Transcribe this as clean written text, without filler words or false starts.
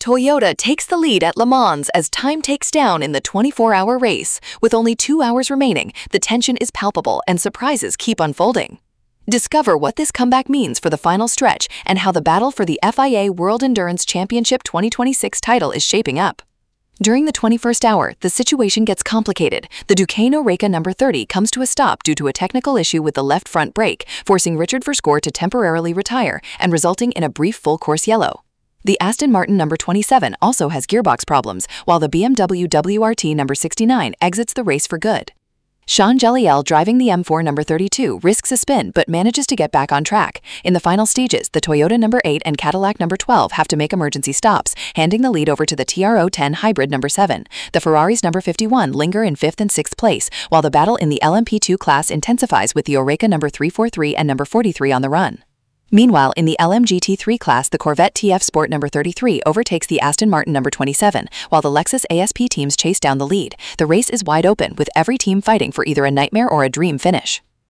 Toyota takes the lead at Le Mans as time takes down in the 24-hour race. With only 2 hours remaining, the tension is palpable and surprises keep unfolding. Discover what this comeback means for the final stretch and how the battle for the FIA World Endurance Championship 2026 title is shaping up. During the 21st hour, the situation gets complicated. The Ducati Oreca number 30 comes to a stop due to a technical issue with the left front brake, forcing Richard Verskore to temporarily retire and resulting in a brief full-course yellow. The Aston Martin number 27 also has gearbox problems, while the BMW WRT number 69 exits the race for good. Sean Gelliel, driving the M4 number 32, risks a spin but manages to get back on track. In the final stages, the Toyota number 8 and Cadillac number 12 have to make emergency stops, handing the lead over to the TR010 Hybrid number 7. The Ferraris number 51 linger in 5th and 6th place, while the battle in the LMP2 class intensifies with the Oreca number 343 and number 43 on the run. Meanwhile, in the LMGT3 class, the Corvette TF Sport number 33 overtakes the Aston Martin number 27, while the Lexus ASP teams chase down the lead. The race is wide open, with every team fighting for either a nightmare or a dream finish.